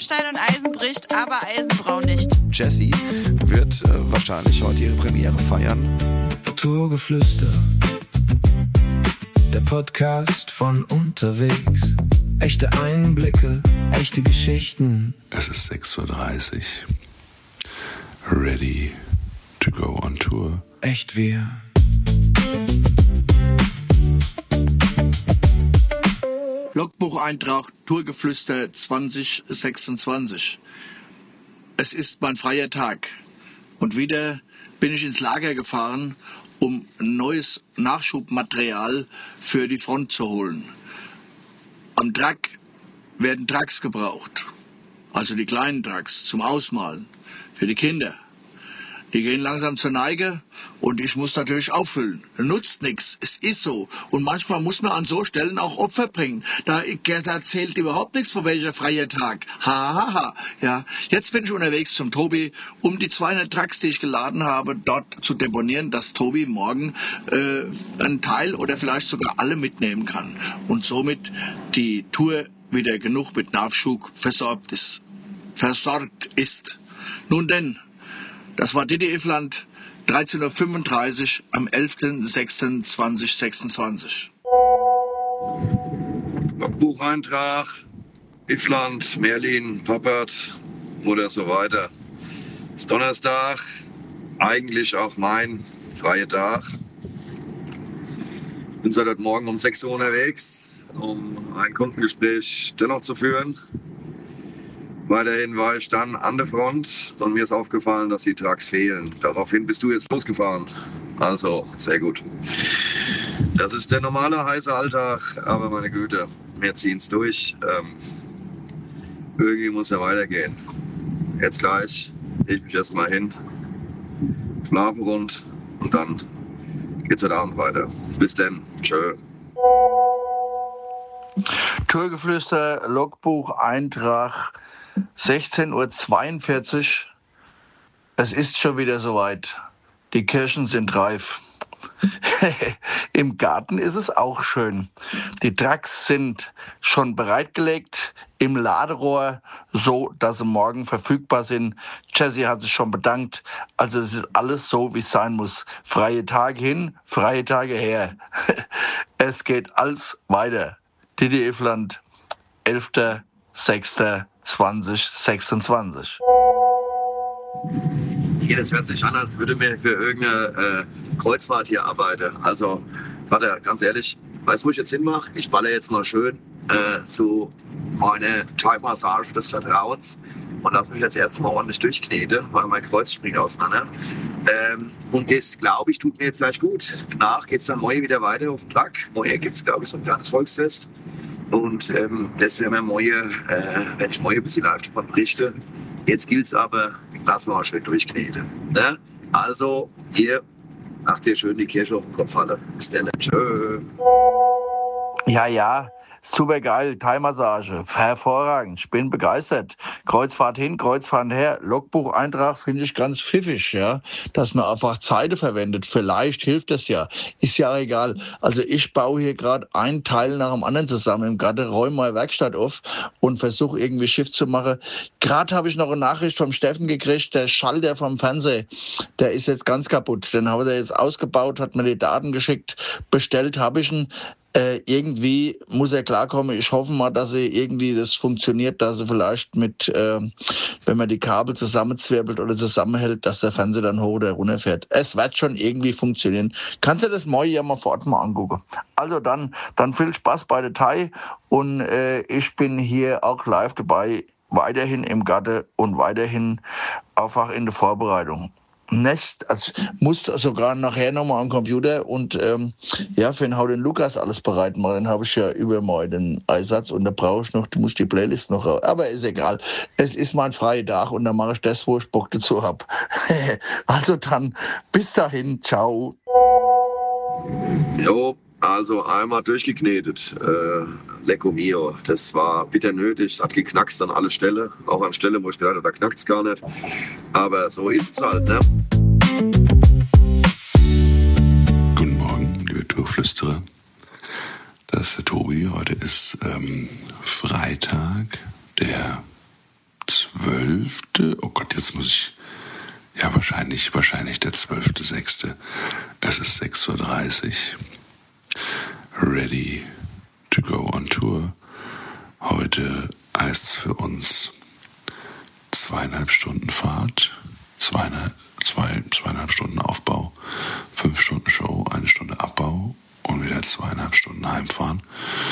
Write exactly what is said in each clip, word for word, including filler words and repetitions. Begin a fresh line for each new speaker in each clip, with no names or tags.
Stein und Eisen bricht, aber Eisenbraun nicht.
Jessie wird äh, wahrscheinlich heute ihre Premiere feiern.
Tourgeflüster, der Podcast von unterwegs. Echte Einblicke, echte Geschichten.
Es ist sechs Uhr dreißig. Ready to go on tour.
Echt wir.
Logbucheintrag Tourgeflüster zwanzig sechsundzwanzig. Es ist mein freier Tag. Und wieder bin ich ins Lager gefahren, um neues Nachschubmaterial für die Front zu holen. Am Truck werden Trucks gebraucht. Also die kleinen Trucks zum Ausmalen. Für die Kinder. Die gehen langsam zur Neige und ich muss natürlich auffüllen. Nutzt nichts, es ist so. Und manchmal muss man an so Stellen auch Opfer bringen. Da, da zählt überhaupt nichts, von welcher freier Tag. Ha, ha, ha. Ja, jetzt bin ich unterwegs zum Tobi, um die zweihundert Trucks, die ich geladen habe, dort zu deponieren, dass Tobi morgen äh, einen Teil oder vielleicht sogar alle mitnehmen kann. Und somit die Tour wieder genug mit Nachschub versorgt ist. Versorgt ist. Nun denn, das war Didi Iffland, dreizehn Uhr fünfunddreißig am elfter sechster zweitausendsechsundzwanzig.
Logbucheintrag, Iffland, Merlin, Pappert oder so weiter. Es ist Donnerstag, eigentlich auch mein freier Tag. Bin seit heute Morgen um sechs Uhr unterwegs, um ein Kundengespräch dennoch zu führen. Weiterhin war ich dann an der Front und mir ist aufgefallen, dass die Trucks fehlen. Daraufhin bist du jetzt losgefahren. Also, sehr gut. Das ist der normale heiße Alltag, aber meine Güte, wir ziehen es durch. Ähm, irgendwie muss ja weitergehen. Jetzt gleich lege ich mich erstmal hin, schlafe rund und dann geht's heute Abend weiter. Bis dann. Tschö.
Tourgeflüster, Logbuch, Eintrag, sechzehn Uhr zweiundvierzig. Es ist schon wieder soweit. Die Kirschen sind reif. Im Garten ist es auch schön. Die Trucks sind schon bereitgelegt im Laderohr, so dass sie morgen verfügbar sind. Jessie hat sich schon bedankt. Also es ist alles so, wie es sein muss. Freie Tage hin, freie Tage her. Es geht alles weiter. Didi Iffland, elfter sechster zweitausendsechsundzwanzig.
Hier, das hört sich an, als würde mir für irgendeine äh, Kreuzfahrt hier arbeiten. Also, warte, ganz ehrlich, weißt du, wo ich jetzt hinmache? Ich baller jetzt mal schön äh, zu meiner Thai-Massage des Vertrauens und lasse mich jetzt erstmal ordentlich durchkneten, weil mein Kreuz springt auseinander. Ähm, und das, glaube ich, tut mir jetzt gleich gut. Danach geht es dann morgen wieder weiter auf den Truck. Morgen gibt es, glaube ich, so ein kleines Volksfest. Und ähm, das wäre mir morgen, äh, wenn ich morgen ein bisschen live davon berichte. Jetzt gilt es aber, lassen wir mal schön durchkneten. Ne? Also, hier, lasst dir schön die Kirsche auf den Kopf fallen. Bis dann, tschö.
Ja, ja. Super geil, Thai-Massage, hervorragend, ich bin begeistert. Kreuzfahrt hin, Kreuzfahrt her, Logbucheintrag finde ich ganz pfiffig, ja, dass man einfach Zeiten verwendet. Vielleicht hilft das ja, ist ja egal. Also ich baue hier gerade ein Teil nach dem anderen zusammen im Garten, räume meine Werkstatt auf und versuche irgendwie Schiff zu machen. Gerade habe ich noch eine Nachricht vom Steffen gekriegt, der Schalter vom Fernseher, der ist jetzt ganz kaputt. Den habe ich jetzt ausgebaut, hat mir die Daten geschickt, bestellt habe ich ihn. Äh, irgendwie muss er klarkommen. Ich hoffe mal, dass er irgendwie das funktioniert, dass er vielleicht mit, äh, wenn man die Kabel zusammenzwirbelt oder zusammenhält, dass der Fernseher dann hoch oder runter fährt. Es wird schon irgendwie funktionieren. Kannst du das morgen ja mal vor Ort mal angucken. Also dann, dann viel Spaß bei der Thai und äh, ich bin hier auch live dabei, weiterhin im Garten und weiterhin einfach in der Vorbereitung. Nicht, also ich muss sogar nachher nochmal am Computer und ähm, ja, für den Hau den Lukas alles bereit machen. Dann habe ich ja übermorgen den Einsatz und da brauche ich noch, du musst die Playlist noch raus. Aber ist egal. Es ist mein freier Tag und dann mache ich das, wo ich Bock dazu habe. Also dann, bis dahin, ciao.
Jo, also einmal durchgeknetet. Äh, Lecco mio. Das war bitter nötig. Es hat geknackst an alle Stellen. Auch an Stellen, wo ich gedacht habe, da knackt es gar nicht. Aber so ist es halt, ne?
Guten Morgen, liebe Tourflüsterer. Das ist der Tobi. Heute ist ähm, Freitag, der zwölfte Oh Gott, jetzt muss ich... Ja, wahrscheinlich, wahrscheinlich der zwölfte sechste Es ist sechs Uhr dreißig Ready to go on tour. Heute heißt es für uns zweieinhalb Stunden Fahrt, zweieinhalb, zwei, zweieinhalb Stunden Aufbau, fünf Stunden Show, eine Stunde Abbau und wieder zweieinhalb Stunden heimfahren.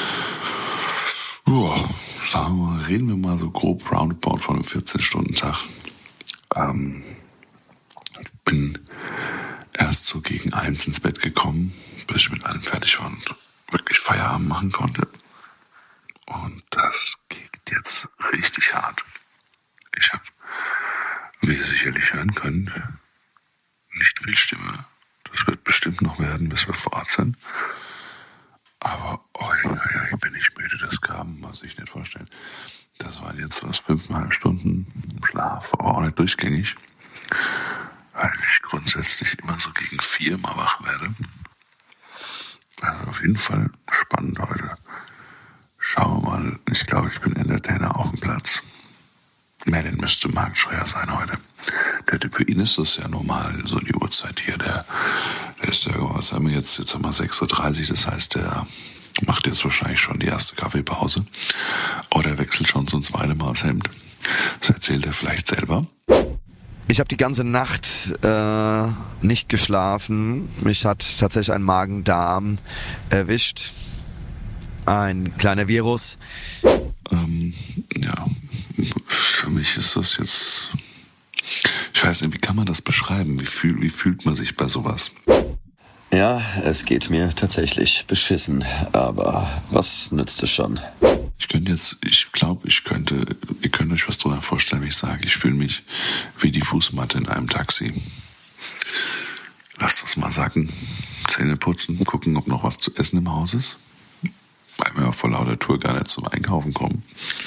Joa, sagen wir mal, reden wir mal so grob roundabout von einem vierzehn-Stunden-Tag. Ähm, ich bin erst so gegen eins ins Bett gekommen, bis ich mit allem fertig war und wirklich Feierabend machen konnte. Und das kickt jetzt richtig hart. Ich habe, wie ihr sicherlich hören könnt, nicht viel Stimme. Das wird bestimmt noch werden, bis wir vor Ort sind. Aber oi, oi, oi, bin ich müde, das kann man sich nicht vorstellen. Das waren jetzt was fünfeinhalb Stunden Schlaf, aber auch nicht durchgängig, weil ich grundsätzlich immer so gegen vier mal wach werde. Also auf jeden Fall spannend heute. Schauen wir mal, ich glaube, ich bin Entertainer auf dem Platz. Merlin müsste Marktschreier sein heute. Der Typ, für ihn ist das ja normal, so die Uhrzeit hier. Der, der ist ja, was haben wir jetzt? Jetzt haben wir sechs Uhr dreißig das heißt, der macht jetzt wahrscheinlich schon die erste Kaffeepause. Oder wechselt schon zum zweiten Mal das Hemd. Das erzählt er vielleicht selber.
Ich habe die ganze Nacht äh, nicht geschlafen. Mich hat tatsächlich ein Magen-Darm erwischt. Ein kleiner Virus.
Ähm, ja, für mich ist das jetzt... Ich weiß nicht, wie kann man das beschreiben? Wie, fühl, wie fühlt man sich bei sowas?
Ja, es geht mir tatsächlich beschissen, aber was nützt es schon?
Ich könnte jetzt, ich glaube, ich könnte, ihr könnt euch was drunter vorstellen, wenn ich sage, ich fühle mich wie die Fußmatte in einem Taxi. Lasst uns mal sacken, Zähne putzen, gucken, ob noch was zu essen im Haus ist, weil wir vor lauter Tour gar nicht zum Einkaufen kommen.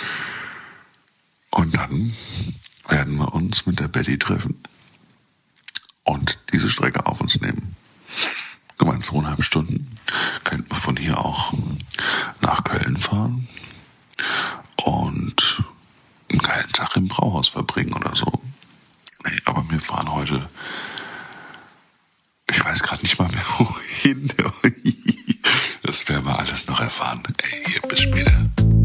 Und dann werden wir uns mit der Betty treffen und diese Strecke auf uns nehmen. Gemeint zweieinhalb Stunden. Könnten wir von hier auch nach Köln fahren und einen geilen Tag im Brauhaus verbringen oder so. Nee, aber wir fahren heute, ich weiß gerade nicht mal mehr wohin. Das werden wir alles noch erfahren. Ey, hier, bis später.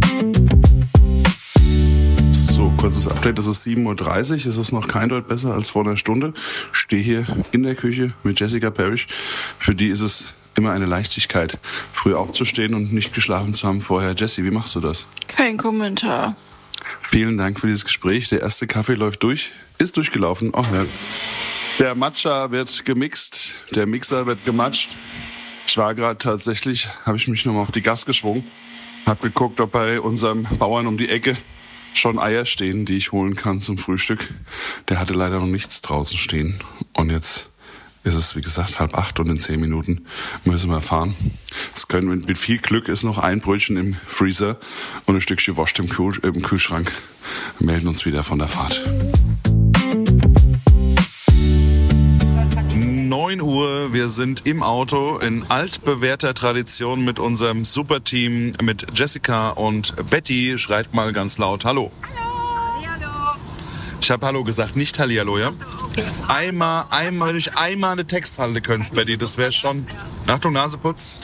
So, kurzes Update, es ist sieben Uhr dreißig es ist noch kein Deut besser als vor einer Stunde. Ich stehe hier in der Küche mit Jessica Parrish. Für die ist es immer eine Leichtigkeit, früh aufzustehen und nicht geschlafen zu haben vorher. Jessie, wie machst du das?
Kein Kommentar.
Vielen Dank für dieses Gespräch. Der erste Kaffee läuft durch, ist durchgelaufen. Oh, ja. Der Matcha wird gemixt, der Mixer wird gematscht. Ich war gerade tatsächlich, habe ich mich nochmal auf die Gas geschwungen, habe geguckt, ob bei unserem Bauern um die Ecke schon Eier stehen, die ich holen kann zum Frühstück. Der hatte leider noch nichts draußen stehen. Und jetzt ist es, wie gesagt, halb acht und in zehn Minuten müssen wir fahren. Es können, mit viel Glück ist noch ein Brötchen im Freezer und ein Stückchen Wurst im, Kühl, im Kühlschrank. Wir melden uns wieder von der Fahrt. neun Uhr, wir sind im Auto in altbewährter Tradition mit unserem Superteam, mit Jessica und Betty. Schreit mal ganz laut Hallo.
Hallo. Hallo.
Ich habe Hallo gesagt, nicht Hallihallo, ja? Okay. Einmal, einmal, wenn ich einmal eine Texthalte könntest, Betty, das wäre schon... Achtung, Naseputz.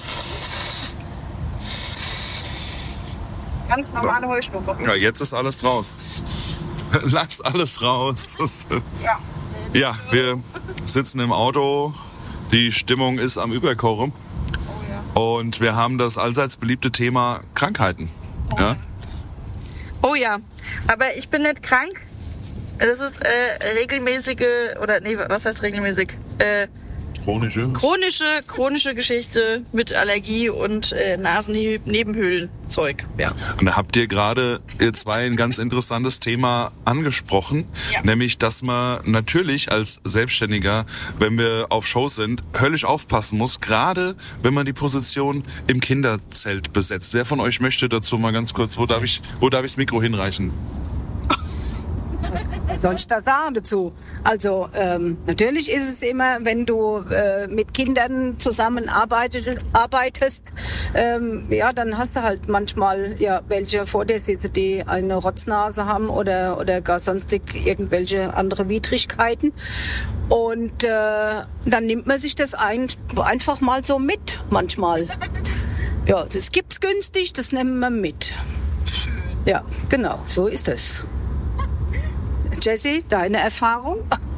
Ganz normale Heuschnupper.
Ja, jetzt ist alles raus. Lass alles raus.
Ja.
Ja, wir sitzen im Auto, die Stimmung ist am Überkochen.
Oh ja.
Und wir haben das allseits beliebte Thema Krankheiten.
Oh
ja?
Oh ja, aber ich bin nicht krank. Das ist äh, regelmäßige, oder nee, was heißt regelmäßig? Äh,
Chronische?
Chronische, chronische Geschichte mit Allergie und äh, Nasennebenhöhlenzeug. Ja.
Und da habt ihr gerade, ihr zwei, ein ganz interessantes Thema angesprochen,
ja.
Nämlich, dass man natürlich als Selbstständiger, wenn wir auf Shows sind, höllisch aufpassen muss, gerade wenn man die Position im Kinderzelt besetzt. Wer von euch möchte dazu mal ganz kurz, wo darf ich, wo darf ich das Mikro hinreichen?
was, was soll ich da sagen dazu? Also ähm, natürlich ist es immer, wenn du äh, mit Kindern zusammenarbeitest, arbeitest, ähm, ja, dann hast du halt manchmal ja welche vor dir sitzen, die eine Rotznase haben oder oder gar sonstig irgendwelche andere Widrigkeiten. Und äh, dann nimmt man sich das ein, einfach mal so mit, manchmal. Ja, das gibt's günstig, das nehmen wir mit. Ja, genau, so ist es. Jessie, deine Erfahrung?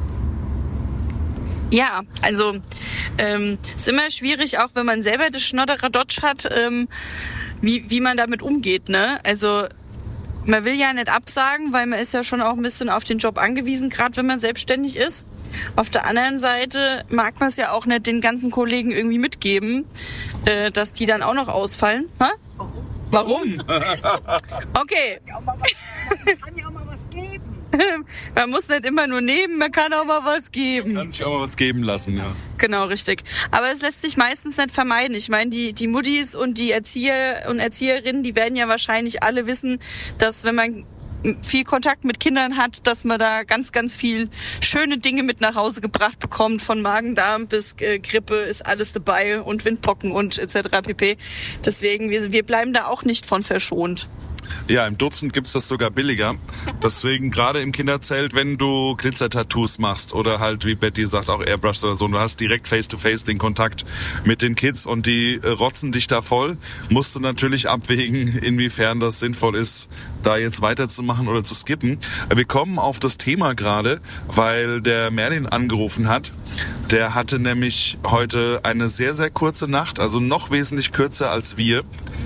Ja, also ähm, ist immer schwierig, auch wenn man selber das Schnodderadotsch hat, ähm, wie wie man damit umgeht, ne? Also man will ja nicht absagen, weil man ist ja schon auch ein bisschen auf den Job angewiesen, gerade wenn man selbstständig ist. Auf der anderen Seite mag man es ja auch nicht den ganzen Kollegen irgendwie mitgeben, äh, dass die dann auch noch ausfallen. Ha? Warum? Warum? Okay.
Man kann ja auch mal was geben.
Man muss nicht immer nur nehmen, man kann auch mal was geben.
Kann sich auch mal was geben lassen, ja.
Genau, richtig. Aber es lässt sich meistens nicht vermeiden. Ich meine, die, die Muttis und die Erzieher und Erzieherinnen, die werden ja wahrscheinlich alle wissen, dass wenn man viel Kontakt mit Kindern hat, dass man da ganz, ganz viel schöne Dinge mit nach Hause gebracht bekommt. Von Magen-Darm bis äh, Grippe ist alles dabei und Windpocken und et cetera pp. Deswegen, wir, wir bleiben da auch nicht von verschont.
Ja, im Dutzend gibt's das sogar billiger. Deswegen gerade im Kinderzelt, wenn du Glitzer-Tattoos machst oder halt, wie Betty sagt, auch Airbrush oder so, und du hast direkt face-to-face den Kontakt mit den Kids und die äh, rotzen dich da voll, musst du natürlich abwägen, inwiefern das sinnvoll ist, da jetzt weiterzumachen oder zu skippen. Wir kommen auf das Thema gerade, weil der Merlin angerufen hat. Der hatte nämlich heute eine sehr, sehr kurze Nacht, also noch wesentlich kürzer als wir.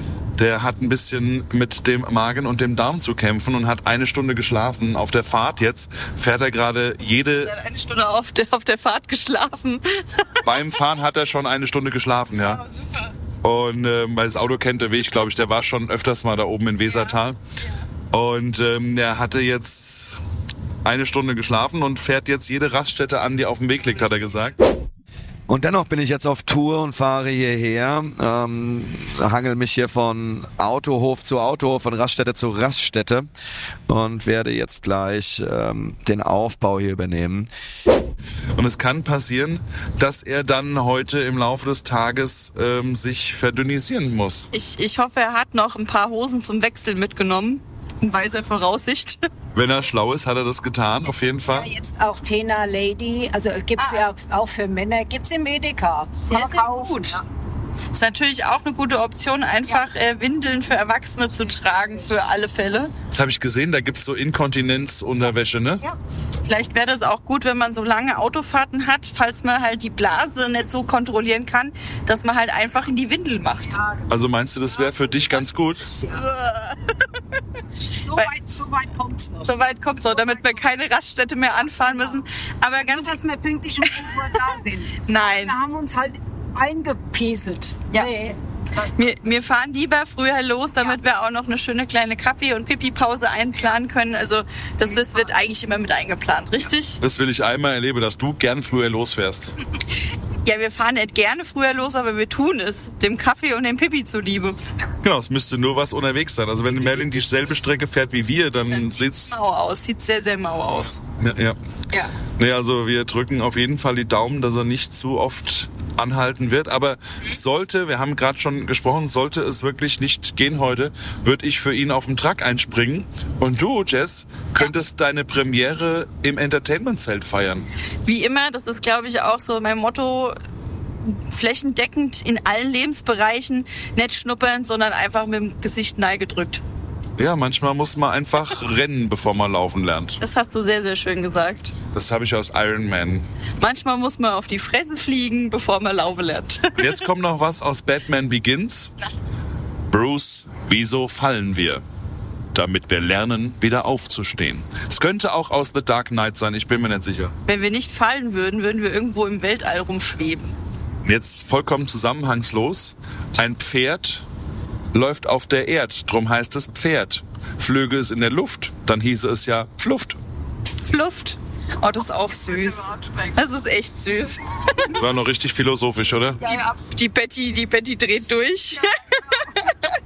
Der hat ein bisschen mit dem Magen und dem Darm zu kämpfen und hat eine Stunde geschlafen. Auf der Fahrt jetzt fährt er gerade jede...
Er hat eine Stunde auf der, auf der Fahrt geschlafen.
Beim Fahren hat er schon eine Stunde geschlafen, ja.
Oh, super.
Und äh, weil das Auto kennt der Weg, glaube ich, der war schon öfters mal da oben in Wesertal. Ja. Und ähm, er hatte jetzt eine Stunde geschlafen und fährt jetzt jede Raststätte an, die auf dem Weg liegt, hat er gesagt.
Und dennoch bin ich jetzt auf Tour und fahre hierher, ähm, hangel mich hier von Autohof zu Autohof, von Raststätte zu Raststätte und werde jetzt gleich ähm, den Aufbau hier übernehmen.
Und es kann passieren, dass er dann heute im Laufe des Tages ähm, sich verdünnisieren muss.
Ich, ich hoffe, er hat noch ein paar Hosen zum Wechseln mitgenommen. In weiser Voraussicht.
Wenn er schlau ist, hat er das getan, auf jeden Fall.
Ja, jetzt auch Tena Lady, also gibt's ah. ja auch für Männer, gibt's im Edeka.
Sehr, sehr gut. Ja. Ist natürlich auch eine gute Option, einfach ja. äh, Windeln für Erwachsene zu tragen, für alle Fälle.
Das habe ich gesehen, da gibt's so Inkontinenzunterwäsche, ne?
Ja. Vielleicht wäre das auch gut, wenn man so lange Autofahrten hat, falls man halt die Blase nicht so kontrollieren kann, dass man halt einfach in die Windel macht. Ja, genau.
Also meinst du, das wäre für dich ganz gut?
Ja. So weit, so weit kommt's noch.
So weit kommt's noch, damit wir keine Raststätte mehr anfahren müssen. Aber ganz,
dass wir pünktlich um fünf Uhr da sind.
Nein.
Wir haben uns halt eingepieselt.
Ja. Nee. Wir, wir fahren lieber früher los, damit ja. wir auch noch eine schöne kleine Kaffee- und Pipi-Pause einplanen können. Also das, das wird eigentlich immer mit eingeplant, richtig?
Das will ich einmal erleben, dass du gern früher losfährst.
Ja, wir fahren nicht gerne früher los, aber wir tun es, dem Kaffee und dem Pipi zuliebe.
Genau, es müsste nur was unterwegs sein. Also wenn Merlin dieselbe Strecke fährt wie wir, dann, dann sieht's...
mau aus, sieht sehr, sehr mau aus.
Ja, ja.
ja.
Nee, also wir drücken auf jeden Fall die Daumen, dass er nicht zu oft anhalten wird. Aber sollte, wir haben gerade schon gesprochen, sollte es wirklich nicht gehen heute, würde ich für ihn auf den Truck einspringen. Und du, Jess, könntest ja. deine Premiere im Entertainment-Zelt feiern.
Wie immer, das ist, glaube ich, auch so mein Motto, flächendeckend in allen Lebensbereichen, nicht schnuppern, sondern einfach mit dem Gesicht neigedrückt.
Ja, manchmal muss man einfach rennen, bevor man laufen lernt.
Das hast du sehr, sehr schön gesagt.
Das habe ich aus Iron Man.
Manchmal muss man auf die Fresse fliegen, bevor man laufen lernt.
Und jetzt kommt noch was aus Batman Begins. Na. Bruce, wieso fallen wir? Damit wir lernen, wieder aufzustehen. Es könnte auch aus The Dark Knight sein, ich bin mir nicht sicher.
Wenn wir nicht fallen würden, würden wir irgendwo im Weltall rumschweben.
Jetzt vollkommen zusammenhangslos. Ein Pferd läuft auf der Erd, drum heißt es Pferd. Flöge es in der Luft, dann hieße es ja Pfluft.
Pfluft? Oh, das ist auch süß. Das ist echt süß.
War noch richtig philosophisch, oder?
Die, die Betty, die Betty dreht durch.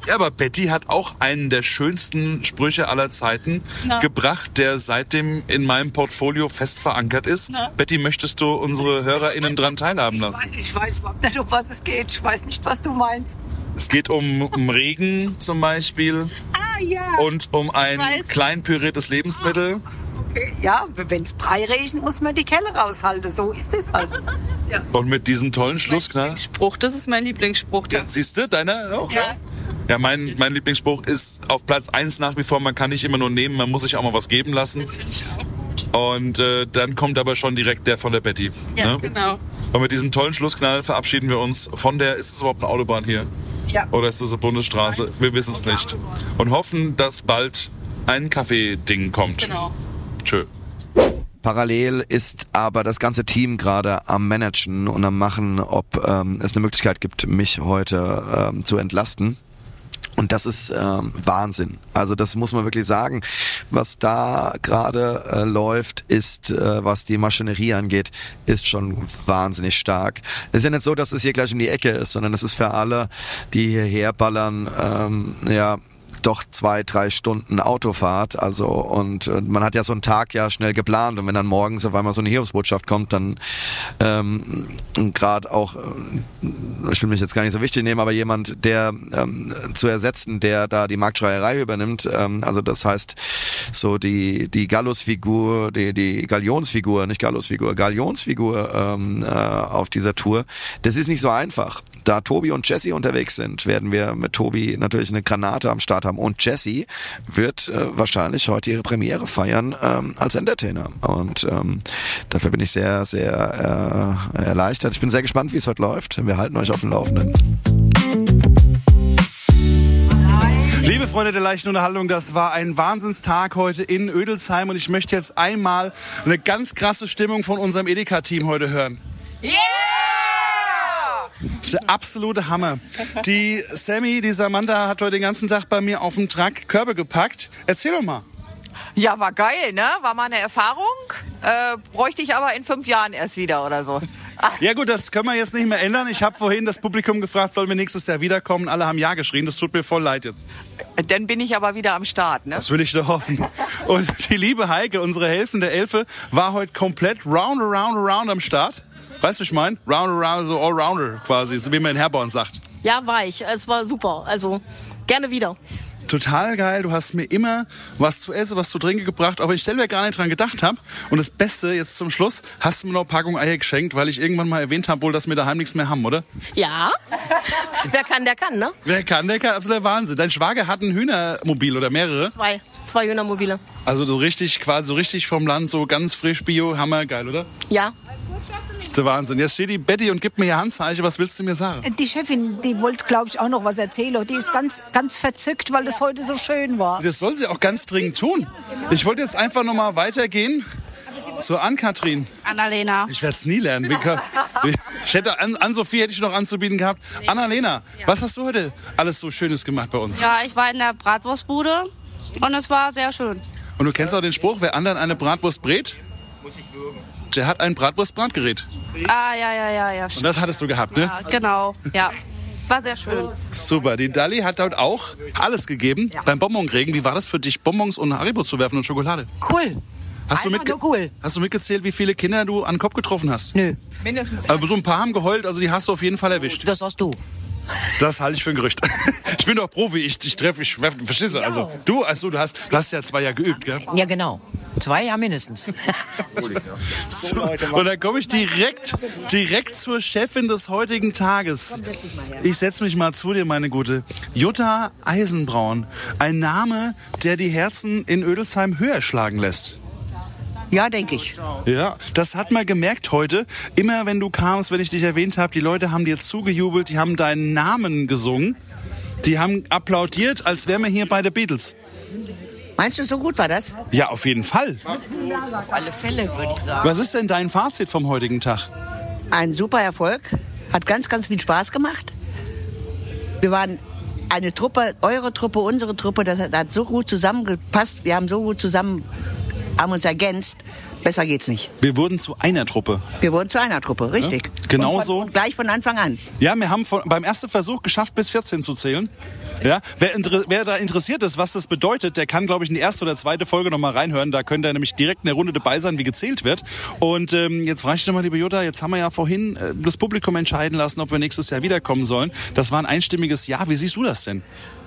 Ja, aber Betty hat auch einen der schönsten Sprüche aller Zeiten
Na.
gebracht, der seitdem in meinem Portfolio fest verankert ist.
Na.
Betty, möchtest du unsere HörerInnen dran teilhaben lassen?
Ich weiß, ich weiß überhaupt nicht, um was es geht. Ich weiß nicht, was du meinst.
Es geht um, um Regen zum Beispiel
Ah, ja.
und um ein
weiß.
klein püriertes Lebensmittel.
Okay. Ja, wenn es Brei regnet, muss man die Kelle raushalten. So ist es halt. Ja.
Und mit diesem tollen Schlussknall.
Spruch, das ist mein Lieblingsspruch.
Ja, siehst du, deiner auch?
Ja.
Ja, mein, mein Lieblingsspruch ist auf Platz eins nach wie vor, man kann nicht immer nur nehmen, man muss sich auch mal was geben lassen.
Das finde ich auch gut.
Und äh, dann kommt aber schon direkt der von der Betty.
Ja,
ne?
genau.
Und mit diesem tollen Schlussknall verabschieden wir uns von der, ist es überhaupt eine Autobahn hier?
Ja.
Oder ist es eine Bundesstraße? Wir wissen es nicht. Und hoffen, dass bald ein Kaffee-Ding kommt.
Genau.
Tschö.
Parallel ist aber das ganze Team gerade am Managen und am Machen, ob ähm, es eine Möglichkeit gibt, mich heute ähm, zu entlasten. Und das ist ähm, Wahnsinn. Also das muss man wirklich sagen. Was da gerade äh, läuft, ist, äh, was die Maschinerie angeht, ist schon wahnsinnig stark. Es ist ja nicht so, dass es hier gleich um die Ecke ist, sondern es ist für alle, die hierher ballern, ähm, ja, doch zwei, drei Stunden Autofahrt, also und, und man hat ja so einen Tag ja schnell geplant und wenn dann morgens auf einmal so eine Hiobsbotschaft kommt, dann ähm, gerade auch, ich will mich jetzt gar nicht so wichtig nehmen, aber jemand, der ähm, zu ersetzen, der da die Marktschreierei übernimmt, ähm, also das heißt so die die Gallus-Figur, die die Galionsfigur, nicht Gallus-Figur, Galionsfigur ähm, äh, auf dieser Tour, das ist nicht so einfach. Da Tobi und Jesse unterwegs sind, werden wir mit Tobi natürlich eine Granate am Start haben. Und Jesse wird äh, wahrscheinlich heute ihre Premiere feiern ähm, als Entertainer. Und ähm, dafür bin ich sehr, sehr äh, erleichtert. Ich bin sehr gespannt, wie es heute läuft. Wir halten euch auf dem Laufenden.
Liebe Freunde der leichten Unterhaltung, das war ein Wahnsinnstag heute in Ödelsheim. Und ich möchte jetzt einmal eine ganz krasse Stimmung von unserem Edeka-Team heute hören.
Yeah!
Das ist der absolute Hammer. Die Sammy, die Samantha hat heute den ganzen Tag bei mir auf dem Truck Körbe gepackt. Erzähl doch mal.
Ja, war geil, ne? War mal eine Erfahrung. Äh, bräuchte ich aber in fünf Jahren erst wieder oder so.
Ja gut, das können wir jetzt nicht mehr ändern. Ich habe vorhin das Publikum gefragt, sollen wir nächstes Jahr wiederkommen? Alle haben Ja geschrien. Das tut mir voll leid jetzt.
Dann bin ich aber wieder am Start, ne?
Das will ich doch hoffen. Und die liebe Heike, unsere helfende Elfe, war heute komplett round, around, around am Start. Weißt du, was ich meine? Round, around, so Allrounder quasi, so wie man in Herborn sagt.
Ja, war ich. Es war super. Also gerne wieder.
Total geil. Du hast mir immer was zu essen, was zu trinken gebracht, auch wenn ich selber gar nicht dran gedacht habe. Und das Beste jetzt zum Schluss, hast du mir noch eine Packung Eier geschenkt, weil ich irgendwann mal erwähnt habe, wohl, dass wir daheim nichts mehr haben, oder?
Ja. Wer kann, der kann, ne?
Wer kann, der kann. Absoluter Wahnsinn. Dein Schwager hat ein Hühnermobil oder mehrere?
Zwei. Zwei Hühnermobile.
Also so richtig, quasi so richtig vom Land, so ganz frisch Bio, Hammer, geil, oder?
Ja.
Das ist der Wahnsinn. Jetzt steht die Betty und gibt mir ihr Handzeichen. Was willst du mir sagen?
Die Chefin, die wollte, glaube ich, auch noch was erzählen. Die ist ganz, ganz verzückt, weil das heute so schön war.
Das soll sie auch ganz dringend tun. Ich wollte jetzt einfach noch mal weitergehen zur Ann-Kathrin.
Annalena.
Ich werde es nie lernen. Wie kann- Ich hätte an, an Sophie hätte ich noch anzubieten gehabt. Annalena, was hast du heute alles so Schönes gemacht bei uns?
Ja, ich war in der Bratwurstbude und es war sehr schön.
Und du kennst auch den Spruch, wer anderen eine Bratwurst brät, der hat ein Bratwurst-Bratgerät.
Ah, ja, ja, ja, ja.
Und das hattest du gehabt, ne?
Ja, genau, ja. War sehr schön.
Super. Die Dalli hat dort auch alles gegeben beim Bonbonregen. Wie war das für dich, Bonbons und Haribo zu werfen und Schokolade?
Cool.
Hast du,
Einfach
mitge-
nur cool.
hast du mitgezählt, wie viele Kinder du an den Kopf getroffen hast?
Nö.
Mindestens.
Aber so ein paar haben geheult, also die hast du auf jeden Fall erwischt.
Das hast du.
Das halte ich für ein Gerücht. Ich bin doch Profi, ich, ich treffe, ich werf, verstehst du? Also du, also du hast, du hast ja zwei Jahre geübt, gell?
Ja, genau. Zwei Jahre mindestens.
So, und dann komme ich direkt, direkt zur Chefin des heutigen Tages. Ich setze mich mal zu dir, meine Gute. Jutta Eisenbraun. Ein Name, der die Herzen in Ödelsheim höher schlagen lässt.
Ja, denke ich.
Ja, das hat man gemerkt heute. Immer wenn du kamst, wenn ich dich erwähnt habe, die Leute haben dir zugejubelt, die haben deinen Namen gesungen. Die haben applaudiert, als wären wir hier bei den Beatles.
Meinst du, so gut war das?
Ja, auf jeden Fall.
Auf alle Fälle, würde ich sagen.
Was ist denn dein Fazit vom heutigen Tag?
Ein super Erfolg. Hat ganz, ganz viel Spaß gemacht. Wir waren eine Truppe, eure Truppe, unsere Truppe. Das hat so gut zusammengepasst. Wir haben so gut zusammen, haben uns ergänzt. Besser geht's nicht.
Wir wurden zu einer Truppe.
Wir wurden zu einer Truppe, richtig.
Ja, genau
und von,
so.
Und gleich von Anfang an.
Ja, wir haben von, beim ersten Versuch geschafft, bis vierzehn zu zählen. Ja, wer, inter, wer da interessiert ist, was das bedeutet, der kann, glaube ich, in die erste oder zweite Folge noch mal reinhören. Da könnt ihr nämlich direkt in der Runde dabei sein, wie gezählt wird. Und ähm, jetzt frage ich dich mal, liebe Jutta, jetzt haben wir ja vorhin äh, das Publikum entscheiden lassen, ob wir nächstes Jahr wiederkommen sollen. Das war ein einstimmiges Ja. Wie siehst du das denn?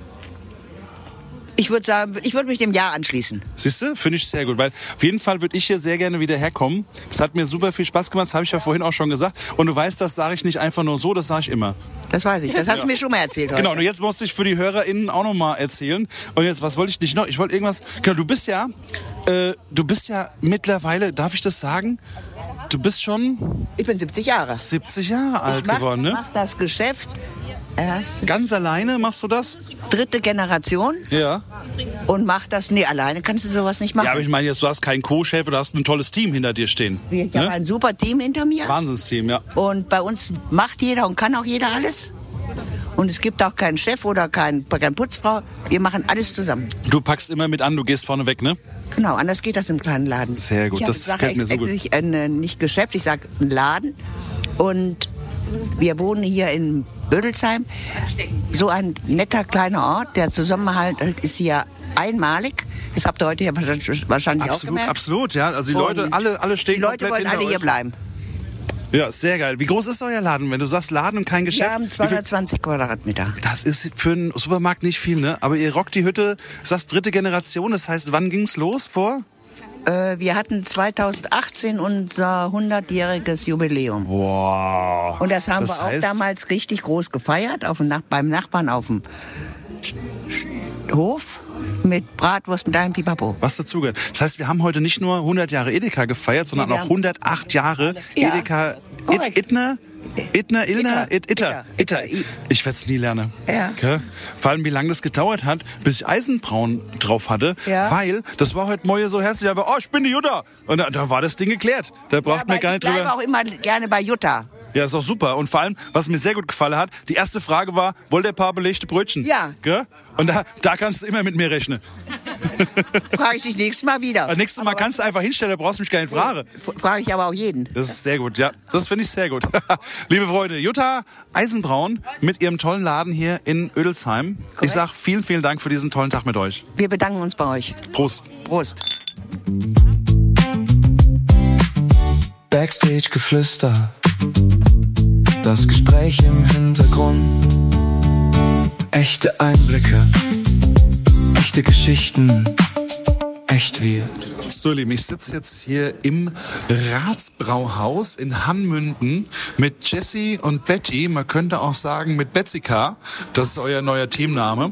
Ich würde sagen, ich würde mich dem Ja anschließen.
Siehst du? Finde ich sehr gut. Weil auf jeden Fall würde ich hier sehr gerne wieder herkommen. Das hat mir super viel Spaß gemacht. Das habe ich ja vorhin auch schon gesagt. Und du weißt, das sage ich nicht einfach nur so, das sage ich immer.
Das weiß ich. Das hast
ja.
du mir schon mal erzählt heute.
Genau. Und jetzt musste ich für die HörerInnen auch noch mal erzählen. Und jetzt, was wollte ich nicht noch? Ich wollte irgendwas... Genau, du bist ja... Äh, du bist ja mittlerweile, darf ich das sagen? Du bist schon...
Ich bin siebzig Jahre.
siebzig Jahre alt
ich mach,
geworden, ne?
Ich mach das Geschäft... Erste,
Ganz alleine machst du das?
Dritte Generation.
Ja.
Und mach das, nee, alleine kannst du sowas nicht machen.
Ja, aber ich meine jetzt, du hast keinen Co-Chef, du hast ein tolles Team hinter dir stehen.
Ich habe
ne?
ein super Team hinter mir.
Wahnsinnsteam, ja.
Und bei uns macht jeder und kann auch jeder alles. Und es gibt auch keinen Chef oder keinen, keine Putzfrau. Wir machen alles zusammen.
Du packst immer mit an, du gehst vorne weg, ne?
Genau, anders geht das im kleinen Laden.
Sehr gut,
ich
das gefällt mir so gut.
Ich äh, nicht Geschäft, ich sage Laden. Und wir wohnen hier in Bödelsheim. So ein netter kleiner Ort. Der Zusammenhalt ist hier einmalig. Das habt ihr heute ja wahrscheinlich, wahrscheinlich
absolut,
auch gemerkt.
Absolut, ja. Also die Leute, alle, alle stehen
Die Leute wollen alle hier bleiben.
Ja, sehr geil. Wie groß ist euer Laden? Wenn du sagst Laden und kein Geschäft.
Wir haben zweihundertzwanzig Quadratmeter.
Das ist für einen Supermarkt nicht viel, ne? Aber ihr rockt die Hütte, du sagst dritte Generation. Das heißt, wann ging's los? Vor?
Äh, wir hatten zweitausendachtzehn unser hundertjähriges Jubiläum.
Wow.
Und das haben
das
wir auch
heißt,
damals richtig groß gefeiert, auf dem Nach- beim Nachbarn auf dem Hof mit Bratwurst, mit einem Pipapo.
Was dazugehört. Das heißt, wir haben heute nicht nur hundert Jahre Edeka gefeiert, sondern
Wir
auch
haben-
hundertacht Jahre
Ja,
Edeka
korrekt.
It, Itner. Itner, Ilner, It,
Itter.
Itter, Itter. Ich werde es nie lernen.
Ja.
Okay? Vor allem, wie lange das gedauert hat, bis ich Eisenbraun drauf hatte.
Ja.
Weil, das war heute Moje so herzlich, aber, oh, ich bin die Jutta. Und da, da war das Ding geklärt. Da braucht man gar nicht
Ich bleibe
drüber...
auch immer gerne bei Jutta.
Ja, ist auch super. Und vor allem, was mir sehr gut gefallen hat, die erste Frage war, wollt ihr ein paar belegte Brötchen?
Ja.
Gell? Und da, da kannst du immer mit mir rechnen.
Frage ich dich nächstes Mal wieder.
Das nächste Mal
Aber
kannst du einfach hinstellen, da brauchst du mich gar nicht fragen.
F- Frage ich aber auch jeden.
Das ist sehr gut, ja. Das finde ich sehr gut. Liebe Freunde, Jutta Eisenbraun mit ihrem tollen Laden hier in Ödelsheim.
Korrekt.
Ich sag vielen, vielen Dank für diesen tollen Tag mit euch.
Wir bedanken uns bei euch.
Prost.
Prost.
Backstage-Geflüster, das Gespräch im Hintergrund, echte Einblicke, echte Geschichten, echt wir.
So, ihr Lieben, ich sitze jetzt hier im Ratsbrauhaus in Hanmünden mit Jessie und Betty. Man könnte auch sagen mit Betzika. Das ist euer neuer Teamname.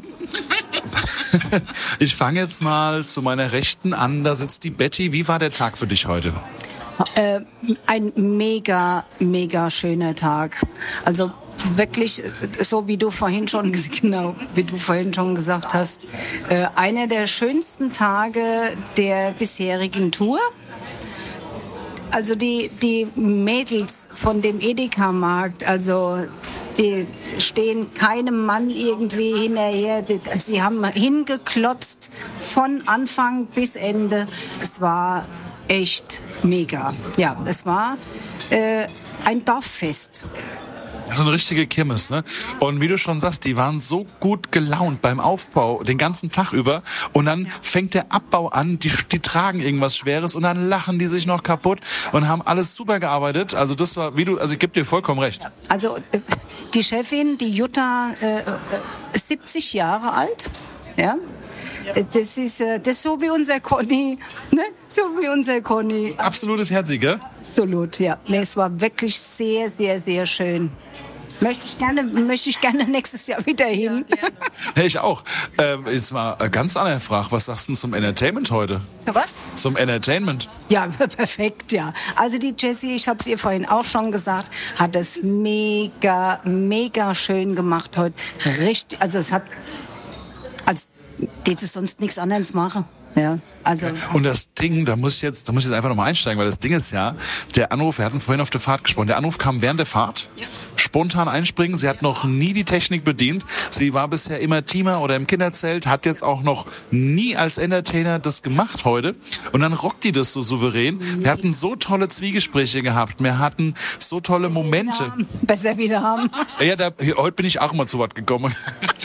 Ich fange jetzt mal zu meiner Rechten an. Da sitzt die Betty. Wie war der Tag für dich heute?
Äh, ein mega, mega schöner Tag. Also wirklich, so wie du vorhin schon, genau, wie du vorhin schon gesagt hast, äh, einer der schönsten Tage der bisherigen Tour. Also die, die Mädels von dem Edeka-Markt, also die stehen keinem Mann irgendwie hinterher. Die, sie haben hingeklotzt von Anfang bis Ende. Es war echt mega. Ja, es war äh, ein Dorffest.
So eine richtige Kirmes, ne? Und wie du schon sagst, die waren so gut gelaunt beim Aufbau den ganzen Tag über. Und dann fängt der Abbau an, die, die tragen irgendwas Schweres und dann lachen die sich noch kaputt und haben alles super gearbeitet. Also das war, wie du, also ich gebe dir vollkommen recht.
Also äh, die Chefin, die Jutta, äh, äh, ist siebzig Jahre alt, ja. Das ist, äh, das ist so wie unser Conny, ne? So wie unser Conny.
Absolutes Herzi, gell?
Absolut, ja. Nee, es war wirklich sehr, sehr, sehr schön. Möchte ich gerne, möchte ich gerne nächstes Jahr wieder hin.
Hey, ich auch. Ähm, jetzt mal eine ganz andere Frage. Was sagst du denn zum Entertainment heute?
So was?
Zum Entertainment?
Ja, perfekt, ja. Also die Jessie, ich habe es ihr vorhin auch schon gesagt, hat es mega, mega schön gemacht heute. Richtig, also es hat, als die es sonst nichts anderes machen. Ja, also.
Und das Ding, da muss ich jetzt, da muss ich jetzt einfach nochmal einsteigen, weil das Ding ist ja, der Anruf, wir hatten vorhin auf der Fahrt gesprochen, der Anruf kam während der Fahrt. Ja. spontan einspringen. Sie hat noch nie die Technik bedient. Sie war bisher immer Teamer oder im Kinderzelt, hat jetzt auch noch nie als Entertainer das gemacht heute. Und dann rockt die das so souverän. Wir hatten so tolle Zwiegespräche gehabt. Wir hatten so tolle Momente.
Besser wieder haben.
Ja, da, heute bin ich auch mal zu Wort gekommen.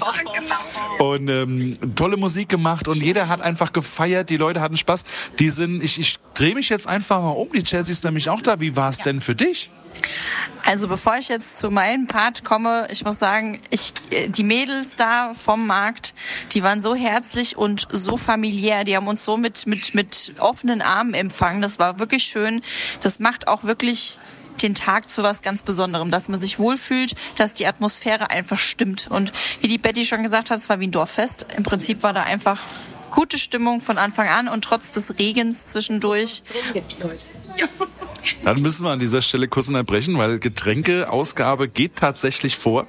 Und ähm, tolle Musik gemacht und jeder hat einfach gefeiert. Die Leute hatten Spaß. Die sind, ich, ich drehe mich jetzt einfach mal um. Die Jessie ist nämlich auch da. Wie war es ja. denn für dich?
Also bevor ich jetzt zu meinem Part komme, ich muss sagen, ich, die Mädels da vom Markt, die waren so herzlich und so familiär. Die haben uns so mit, mit, mit offenen Armen empfangen. Das war wirklich schön. Das macht auch wirklich den Tag zu was ganz Besonderem, dass man sich wohlfühlt, dass die Atmosphäre einfach stimmt. Und wie die Betty schon gesagt hat, es war wie ein Dorffest. Im Prinzip war da einfach gute Stimmung von Anfang an und trotz des Regens zwischendurch. Ja.
Dann müssen wir an dieser Stelle kurz unterbrechen, weil Getränkeausgabe geht tatsächlich vor.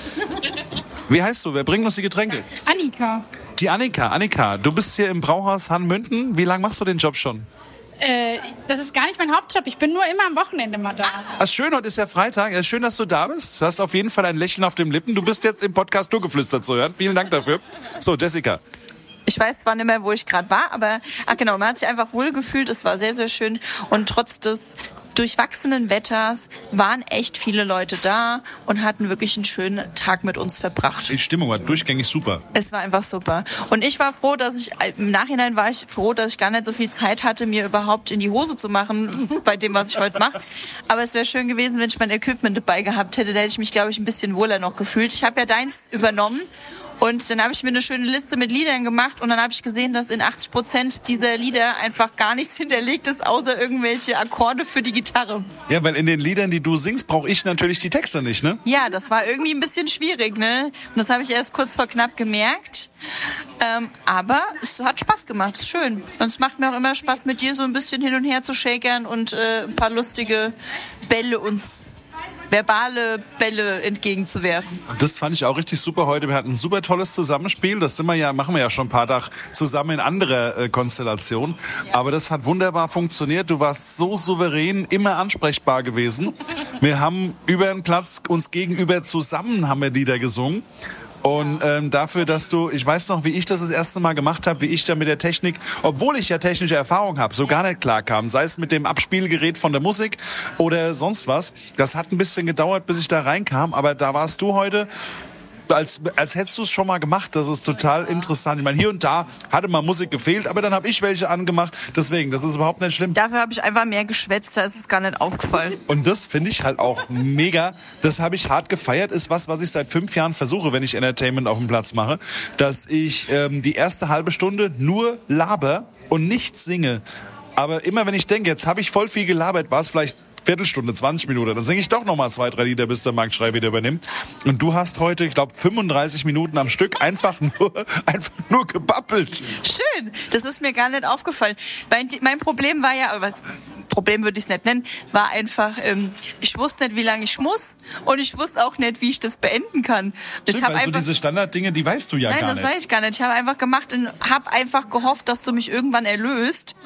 Wie heißt du? Wer bringt uns die Getränke?
Annika.
Die Annika. Annika, du bist hier im Brauhaus Hanmünden. Wie lange machst du den Job schon?
Äh, das ist gar nicht mein Hauptjob. Ich bin nur immer am Wochenende mal da.
Ach, schön, heute ist ja Freitag. Ja, schön, dass du da bist. Du hast auf jeden Fall ein Lächeln auf den Lippen. Du bist jetzt im Podcast Durchgeflüstert zu hören. Vielen Dank dafür. So, Jessica.
Ich weiß zwar nicht mehr, wo ich gerade war, aber ach genau, man hat sich einfach wohl gefühlt. Es war sehr, sehr schön. Und trotz des durchwachsenen Wetters waren echt viele Leute da und hatten wirklich einen schönen Tag mit uns verbracht.
Die Stimmung war durchgängig super.
Es war einfach super. Und ich war froh, dass ich, im Nachhinein war ich froh, dass ich gar nicht so viel Zeit hatte, mir überhaupt in die Hose zu machen bei dem, was ich heute mache. Aber es wäre schön gewesen, wenn ich mein Equipment dabei gehabt hätte. Da hätte ich mich, glaube ich, ein bisschen wohler noch gefühlt. Ich habe ja deins übernommen. Und dann habe ich mir eine schöne Liste mit Liedern gemacht und dann habe ich gesehen, dass in achtzig Prozent dieser Lieder einfach gar nichts hinterlegt ist, außer irgendwelche Akkorde für die Gitarre.
Ja, weil in den Liedern, die du singst, brauche ich natürlich die Texte nicht, ne?
Ja, das war irgendwie ein bisschen schwierig, ne? Und das habe ich erst kurz vor knapp gemerkt. Ähm, aber es hat Spaß gemacht, ist schön. Und es macht mir auch immer Spaß, mit dir so ein bisschen hin und her zu shakern und äh, ein paar lustige Bälle uns verbale Bälle entgegenzuwerfen.
Das fand ich auch richtig super heute. Wir hatten ein super tolles Zusammenspiel. Das sind wir ja, machen wir ja schon ein paar Tage zusammen in anderer äh, Konstellation. Ja. Aber das hat wunderbar funktioniert. Du warst so souverän, immer ansprechbar gewesen. Wir haben über den Platz uns gegenüber zusammen haben wir Lieder gesungen. Und ähm, dafür, dass du, ich weiß noch, wie ich das das erste Mal gemacht habe, wie ich da mit der Technik, obwohl ich ja technische Erfahrung habe, so gar nicht klar kam. Sei es mit dem Abspielgerät von der Musik oder sonst was. Das hat ein bisschen gedauert, bis ich da reinkam. Aber da warst du heute, als, als hättest du es schon mal gemacht. Das ist total interessant. Ich meine, hier und da hatte mal Musik gefehlt, aber dann habe ich welche angemacht. Deswegen, das ist überhaupt nicht schlimm.
Dafür habe ich einfach mehr geschwätzt, da ist es gar nicht aufgefallen.
Und das finde ich halt auch mega. Das habe ich hart gefeiert. Ist was, was ich seit fünf Jahren versuche, wenn ich Entertainment auf dem Platz mache. Dass ich ähm, die erste halbe Stunde nur laber und nichts singe. Aber immer wenn ich denke, jetzt habe ich voll viel gelabert, war es vielleicht Viertelstunde, zwanzig Minuten. Dann singe ich doch noch mal zwei, drei Lieder, bis der Marc Schrei wieder übernimmt. Und du hast heute, ich glaube, fünfunddreißig Minuten am Stück einfach nur, einfach nur gebabbelt.
Schön. Das ist mir gar nicht aufgefallen. Mein, mein Problem war ja, was, Problem würde ich es nicht nennen, war einfach, ähm, ich wusste nicht, wie lange ich muss und ich wusste auch nicht, wie ich das beenden kann.
Stimmt,
ich habe
also
einfach
diese Standarddinge, die weißt du ja
nein,
gar nicht.
Nein, das weiß ich gar nicht. Ich habe einfach gemacht und habe einfach gehofft, dass du mich irgendwann erlöst.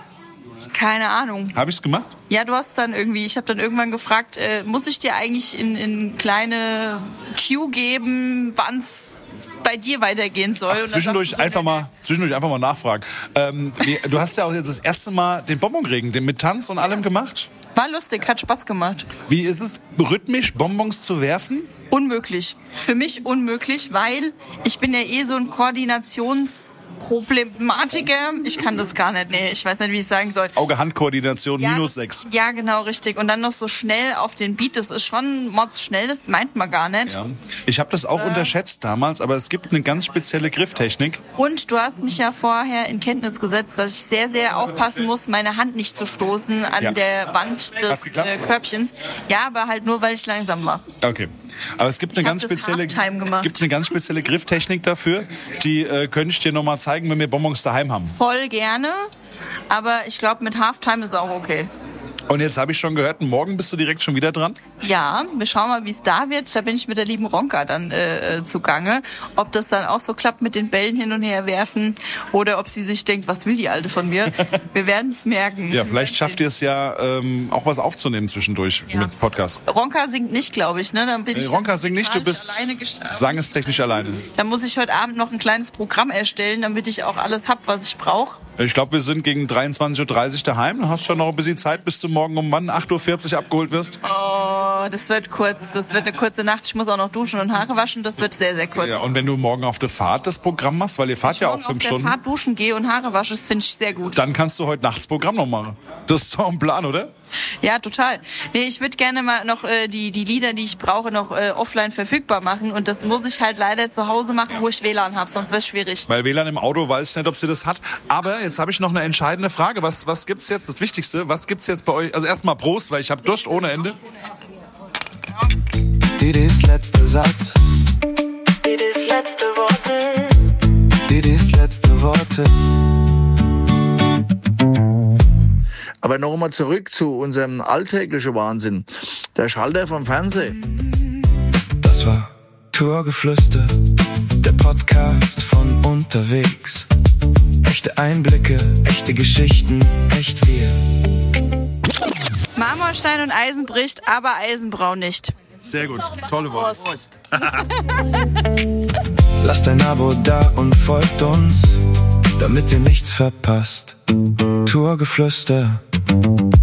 Keine Ahnung.
Habe ich's gemacht?
Ja, du hast dann irgendwie, ich habe dann irgendwann gefragt, äh, muss ich dir eigentlich in, in kleine Cue geben, wann's bei dir weitergehen soll?
Ach, zwischendurch so, einfach mal, zwischendurch einfach mal nachfragen. Ähm, du hast ja auch jetzt das erste Mal den Bonbonregen, den mit Tanz und allem gemacht.
War lustig, hat Spaß gemacht.
Wie ist es, rhythmisch Bonbons zu werfen?
Unmöglich. Für mich unmöglich, weil ich bin ja eh so ein Koordinations Problematiker. Ich kann das gar nicht. Nee, ich weiß nicht, wie ich sagen soll.
Auge-Hand-Koordination
ja,
minus sechs.
Ja, genau, richtig. Und dann noch so schnell auf den Beat. Das ist schon mods schnell, das meint man gar nicht.
Ja. Ich habe das auch äh, unterschätzt damals, aber es gibt eine ganz spezielle Grifftechnik.
Und du hast mich ja vorher in Kenntnis gesetzt, dass ich sehr, sehr aufpassen muss, meine Hand nicht zu stoßen an ja. der Wand des äh, Körbchens. Ja, aber halt nur, weil ich langsam war.
Okay. Aber es gibt eine, ganz spezielle, gibt eine ganz spezielle Grifftechnik dafür. Die äh, könnte ich dir noch mal zeigen, wenn wir Bonbons daheim haben.
Voll gerne. Aber ich glaube, mit Halftime ist auch okay.
Und jetzt habe ich schon gehört, morgen bist du direkt schon wieder dran?
Ja, wir schauen mal, wie es da wird. Da bin ich mit der lieben Ronka dann äh, zugange. Ob das dann auch so klappt mit den Bällen hin und her werfen oder ob sie sich denkt, was will die Alte von mir? Wir werden es merken.
Ja, vielleicht schafft ihr es ja ähm, auch was aufzunehmen zwischendurch ja. mit Podcast.
Ronka singt nicht, glaube ich. Ne? Dann bin ich
Ronka singt nicht, du bist sangestechnisch alleine.
Dann muss ich heute Abend noch ein kleines Programm erstellen, damit ich auch alles hab, was ich brauche.
Ich glaube, wir sind gegen dreiundzwanzig Uhr dreißig daheim. Du hast schon noch ein bisschen Zeit, bis du morgen um wann acht Uhr vierzig abgeholt wirst.
Oh, das wird kurz. Das wird eine kurze Nacht. Ich muss auch noch duschen und Haare waschen. Das wird sehr, sehr kurz.
Ja, und wenn du morgen auf der Fahrt das Programm machst, weil ihr fahrt ja auch fünf Stunden. Wenn ich auf der Fahrt
duschen gehe und Haare wasche, das finde ich sehr gut.
Dann kannst du heute nachts das Programm noch machen. Das ist doch ein Plan, oder?
Ja, total. Nee, ich würde gerne mal noch äh, die die Lieder, die ich brauche, noch äh, offline verfügbar machen. Und das muss ich halt leider zu Hause machen, wo ich W L A N habe, sonst wäre es schwierig.
Weil W L A N im Auto weiß ich nicht, ob sie das hat. Aber jetzt habe ich noch eine entscheidende Frage. Was was gibt's jetzt? Das Wichtigste. Was gibt's jetzt bei euch? Also erstmal Prost, weil ich habe Durst ohne Ende.
Didis letzter Satz. Didis letzte Worte. Didis letzte Worte.
Aber noch einmal zurück zu unserem alltäglichen Wahnsinn. Der Schalter vom Fernsehen.
Das war Tourgeflüster, der Podcast von unterwegs. Echte Einblicke, echte Geschichten, echt wir.
Marmorstein und Eisen bricht, aber Eisenbraun nicht.
Sehr gut, tolle Worte. Prost.
Lasst ein Abo da und folgt uns, damit ihr nichts verpasst. Tourgeflüster.